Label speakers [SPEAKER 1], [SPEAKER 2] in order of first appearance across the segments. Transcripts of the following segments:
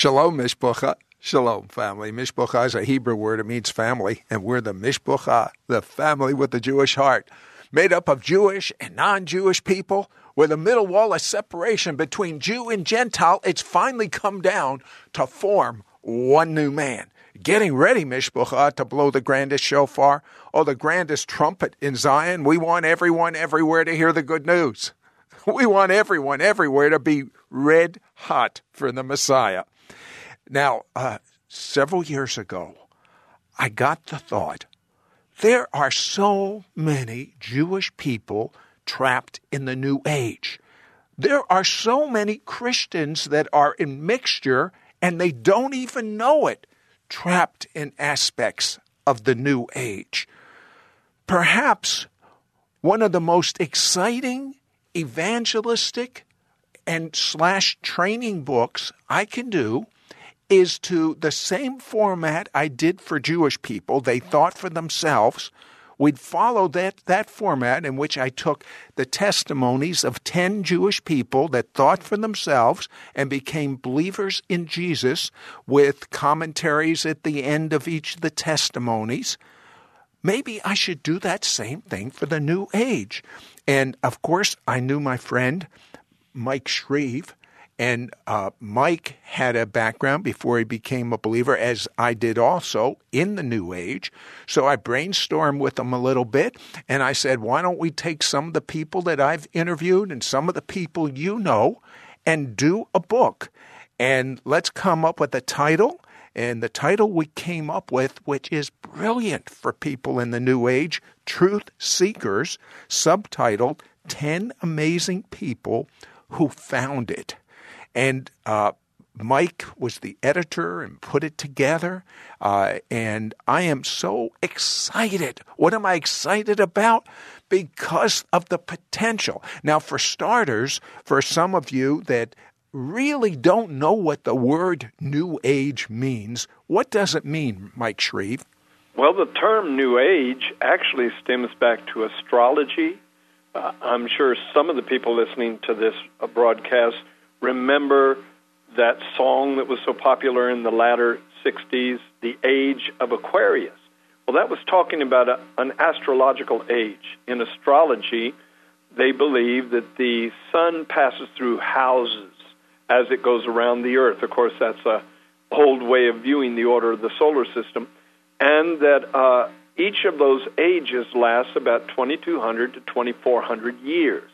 [SPEAKER 1] Shalom, Mishpucha. Shalom, family. Mishpucha is a Hebrew word. It means family, and we're the Mishpucha, the family with the Jewish heart, made up of Jewish and non-Jewish people. With a middle wall of separation between Jew and Gentile, it's finally come down to form one new man. Getting ready, Mishpucha, to blow the grandest shofar, or the grandest trumpet in Zion. We want everyone everywhere to hear the good news. We want everyone everywhere to be red hot for the Messiah. Now, several years ago, I got the thought, there are so many Jewish people trapped in the New Age. There are so many Christians that are in mixture, and they don't even know it, trapped in aspects of the New Age. Perhaps one of the most exciting evangelistic and / training books I can do is to the same format I did for Jewish people. They thought for themselves. We'd follow that format in which I took the testimonies of 10 Jewish people that thought for themselves and became believers in Jesus, with commentaries at the end of each of the testimonies. Maybe I should do that same thing for the New Age. And, of course, I knew my friend Mike Shreve, and Mike had a background before he became a believer, as I did also, in the New Age. So I brainstormed with him a little bit, and I said, why don't we take some of the people that I've interviewed and some of the people you know and do a book? And let's come up with a title. And the title we came up with, which is brilliant for people in the New Age, Truth Seekers, subtitled 10 Amazing People Who Found It. And Mike was the editor and put it together, and I am so excited. What am I excited about? Because of the potential. Now, for starters, for some of you that really don't know what the word New Age means, what does it mean, Mike Shreve?
[SPEAKER 2] Well, the term New Age actually stems back to astrology. I'm sure some of the people listening to this broadcast remember that song that was so popular in the latter 60s, The Age of Aquarius. Well, that was talking about an astrological age. In astrology, they believe that the sun passes through houses as it goes around the earth. Of course, that's an old way of viewing the order of the solar system. And that each of those ages lasts about 2,200 to 2,400 years.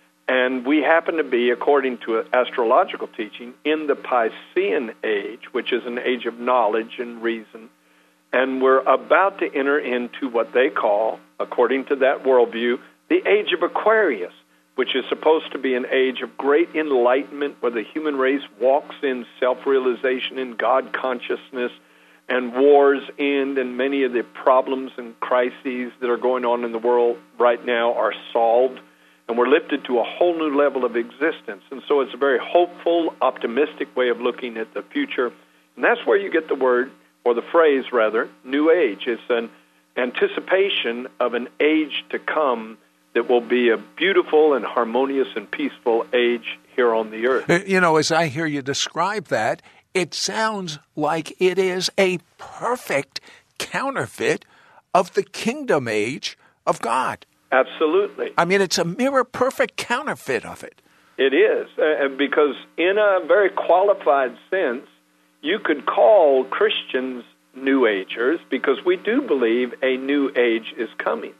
[SPEAKER 2] And we happen to be, according to astrological teaching, in the Piscean age, which is an age of knowledge and reason. And we're about to enter into what they call, according to that worldview, the age of Aquarius, which is supposed to be an age of great enlightenment where the human race walks in self-realization and God consciousness, and wars end, and many of the problems and crises that are going on in the world right now are solved. And we're lifted to a whole new level of existence. And so it's a very hopeful, optimistic way of looking at the future. And that's where you get the word, or the phrase, rather, New Age. It's an anticipation of an age to come that will be a beautiful and harmonious and peaceful age here on the earth.
[SPEAKER 1] You know, as I hear you describe that, it sounds like it is a perfect counterfeit of the kingdom age of God.
[SPEAKER 2] Absolutely.
[SPEAKER 1] I mean, it's a mirror-perfect counterfeit of it.
[SPEAKER 2] It is, because in a very qualified sense, you could call Christians New Agers because we do believe a new age is coming.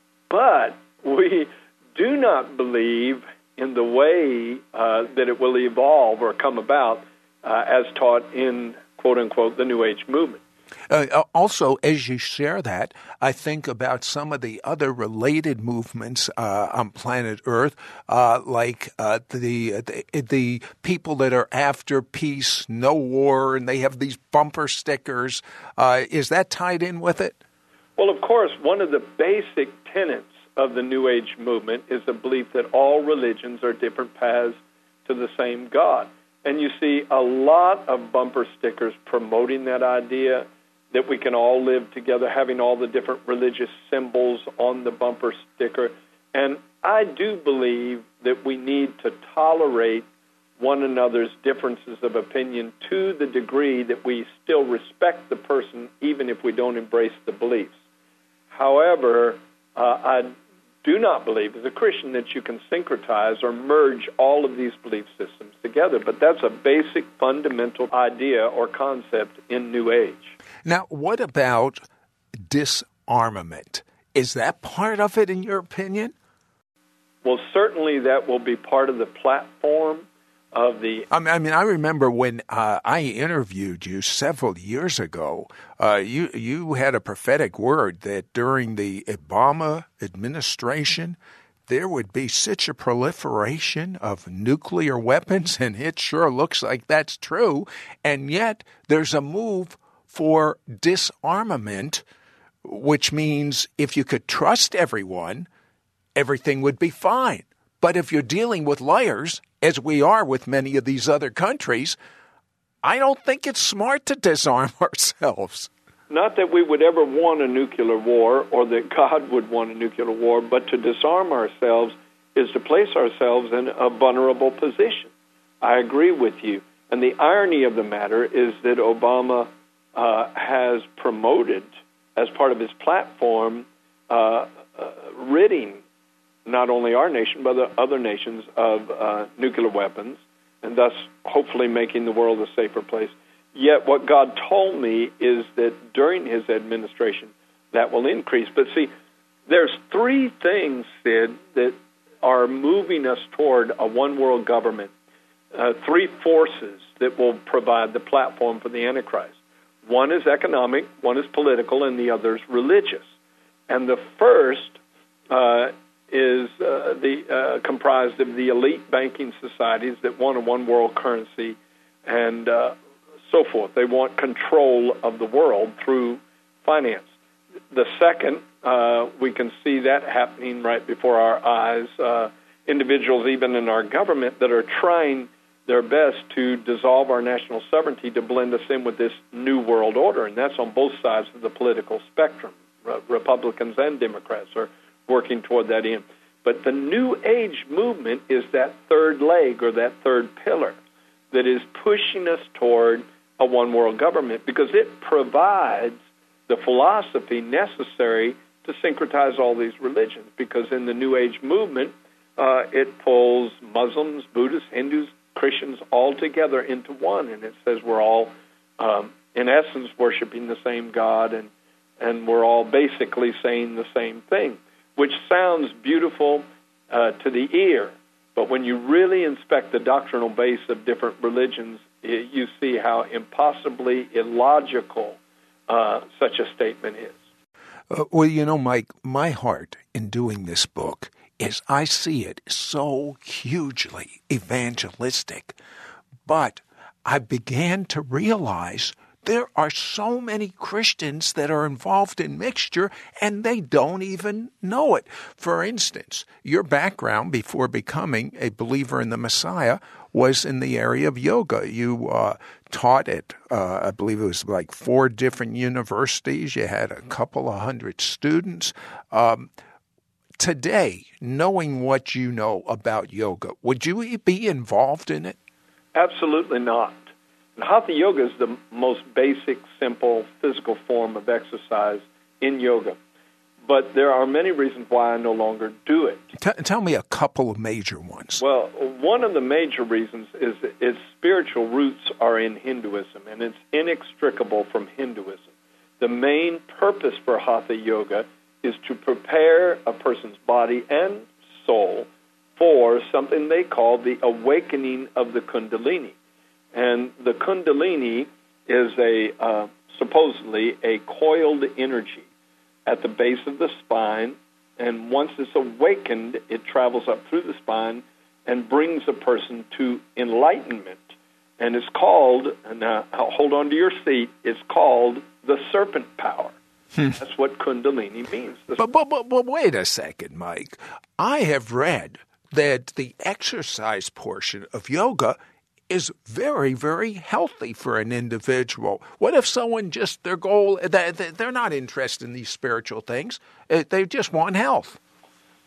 [SPEAKER 2] But we do not believe in the way that it will evolve or come about as taught in, quote-unquote, the New Age movement.
[SPEAKER 1] Also, as you share that, I think about some of the other related movements on planet Earth, like the people that are after peace, no war, and they have these bumper stickers. Is that tied in with it?
[SPEAKER 2] Well, of course, one of the basic tenets of the New Age movement is the belief that all religions are different paths to the same God. And you see a lot of bumper stickers promoting that idea that we can all live together, having all the different religious symbols on the bumper sticker. And I do believe that we need to tolerate one another's differences of opinion to the degree that we still respect the person, even if we don't embrace the beliefs. However, I do not believe as a Christian that you can syncretize or merge all of these belief systems together, but that's a basic fundamental idea or concept in New Age.
[SPEAKER 1] Now, what about disarmament? Is that part of it, in your opinion?
[SPEAKER 2] Well, certainly that will be part of the platform of the...
[SPEAKER 1] I remember when I interviewed you several years ago, you had a prophetic word that during the Obama administration, there would be such a proliferation of nuclear weapons, and it sure looks like that's true. And yet there's a move for disarmament, which means if you could trust everyone, everything would be fine. But if you're dealing with liars, as we are with many of these other countries, I don't think it's smart to disarm ourselves.
[SPEAKER 2] Not that we would ever want a nuclear war or that God would want a nuclear war, but to disarm ourselves is to place ourselves in a vulnerable position. I agree with you. And the irony of the matter is that Obama has promoted, as part of his platform, ridding not only our nation, but other nations of nuclear weapons, and thus hopefully making the world a safer place. Yet what God told me is that during his administration, that will increase. But see, there's three things, Sid, that are moving us toward a one-world government, three forces that will provide the platform for the Antichrist. One is economic, one is political, and the other is religious. And the first is comprised of the elite banking societies that want a one-world currency and so forth. They want control of the world through finance. The second, we can see that happening right before our eyes. Individuals, even in our government, that are trying their best to dissolve our national sovereignty to blend us in with this new world order, and that's on both sides of the political spectrum. Republicans and Democrats are working toward that end. But the New Age movement is that third leg or that third pillar that is pushing us toward a one-world government because it provides the philosophy necessary to syncretize all these religions. Because in the New Age movement, it pulls Muslims, Buddhists, Hindus, Christians all together into one, and it says we're all, in essence, worshiping the same God, and we're all basically saying the same thing, which sounds beautiful to the ear. But when you really inspect the doctrinal base of different religions, you see how impossibly illogical such a statement is.
[SPEAKER 1] Well, you know, Mike, my heart in doing this book is I see it so hugely evangelistic. But I began to realize there are so many Christians that are involved in mixture, and they don't even know it. For instance, your background before becoming a believer in the Messiah was in the area of yoga. You taught at, I believe it was like 4 different universities. You had a couple of hundred students. Today, knowing what you know about yoga, would you be involved in it?
[SPEAKER 2] Absolutely not. Hatha yoga is the most basic, simple, physical form of exercise in yoga. But there are many reasons why I no longer do it.
[SPEAKER 1] Tell me a couple of major ones.
[SPEAKER 2] Well, one of the major reasons is that its spiritual roots are in Hinduism, and it's inextricable from Hinduism. The main purpose for Hatha yoga is to prepare a person's body and soul for something they call the awakening of the Kundalini. And the Kundalini is supposedly a coiled energy at the base of the spine, and once it's awakened, it travels up through the spine and brings a person to enlightenment. And it's called, now hold on to your seat, it's called the serpent power. That's what Kundalini means.
[SPEAKER 1] But wait a second, Mike. I have read that the exercise portion of yoga is very, very healthy for an individual. What if someone just, their goal, they're not interested in these spiritual things, they just want health?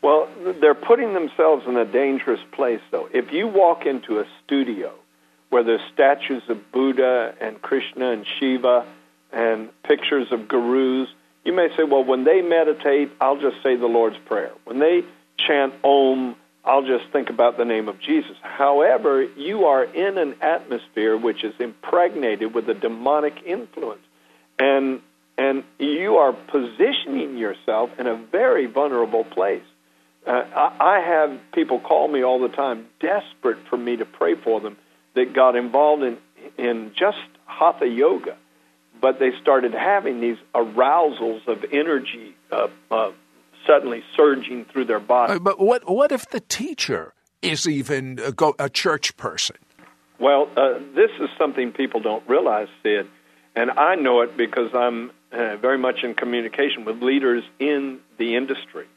[SPEAKER 2] Well, they're putting themselves in a dangerous place, though. If you walk into a studio where there's statues of Buddha and Krishna and Shiva and pictures of gurus, you may say, well, when they meditate, I'll just say the Lord's Prayer. When they chant Om, I'll just think about the name of Jesus. However, you are in an atmosphere which is impregnated with a demonic influence. And you are positioning yourself in a very vulnerable place. I have people call me all the time, desperate for me to pray for them, that got involved in just Hatha Yoga. But they started having these arousals of energy suddenly surging through their body.
[SPEAKER 1] But what if the teacher is even a church person?
[SPEAKER 2] Well, this is something people don't realize, Sid, and I know it because I'm very much in communication with leaders in the industry,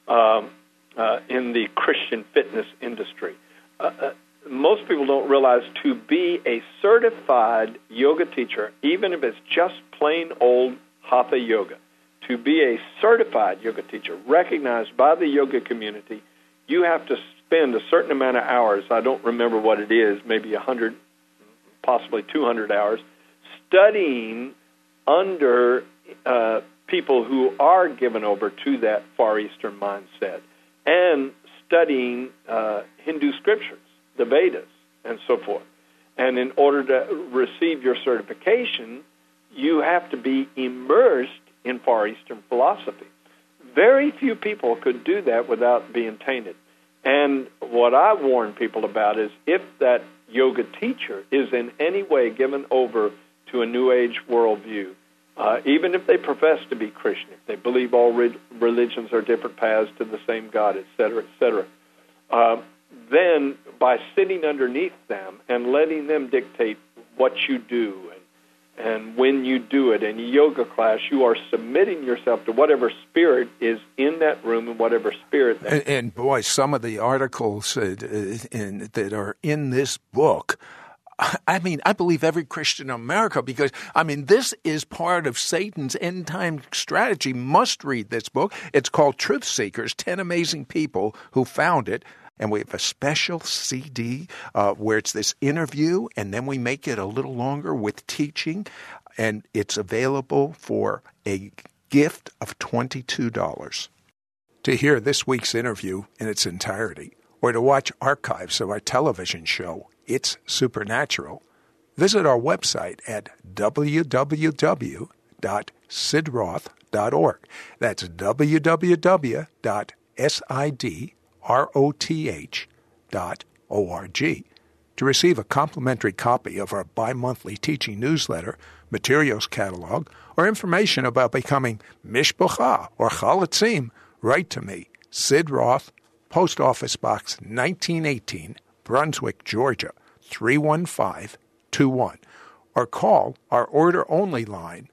[SPEAKER 2] in the Christian fitness industry. Most people don't realize to be a certified yoga teacher, even if it's just plain old Hatha Yoga, to be a certified yoga teacher recognized by the yoga community, you have to spend a certain amount of hours, I don't remember what it is, maybe 100, possibly 200 hours, studying under people who are given over to that Far Eastern mindset and studying Hindu scriptures, the Vedas, and so forth. And in order to receive your certification, you have to be immersed in Far Eastern philosophy. Very few people could do that without being tainted. And what I warn people about is if that yoga teacher is in any way given over to a New Age worldview, even if they profess to be Christian, if they believe all religions are different paths to the same God, etc., then by sitting underneath them and letting them dictate what you do and when you do it in a yoga class, you are submitting yourself to whatever spirit is in that room and whatever spirit.
[SPEAKER 1] And boy, some of the articles that are in this book, I mean, I believe every Christian in America, because, I mean, this is part of Satan's end-time strategy, must read this book. It's called Truth Seekers, 10 Amazing People Who Found It. And we have a special CD where it's this interview, and then we make it a little longer with teaching, and it's available for a gift of $22. To hear this week's interview in its entirety, or to watch archives of our television show, It's Supernatural, visit our website at www.sidroth.org. That's www.sidroth.org. To receive a complimentary copy of our bi-monthly teaching newsletter, materials catalog, or information about becoming Mishpocha or Chalatzim, write to me, Sid Roth, Post Office Box 1918, Brunswick, Georgia, 31521, or call our order-only line,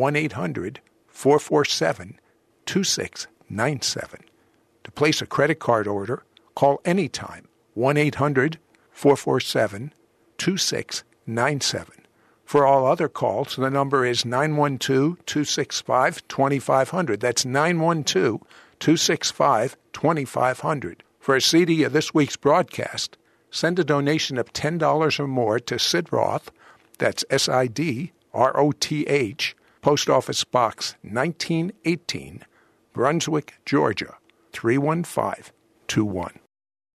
[SPEAKER 1] 1-800-447-2697. To place a credit card order, call anytime, 1-800-447-2697. For all other calls, the number is 912-265-2500. That's 912-265-2500. For a CD of this week's broadcast, send a donation of $10 or more to Sid Roth, that's SIDROTH, Post Office Box 1918, Brunswick, Georgia, 31521.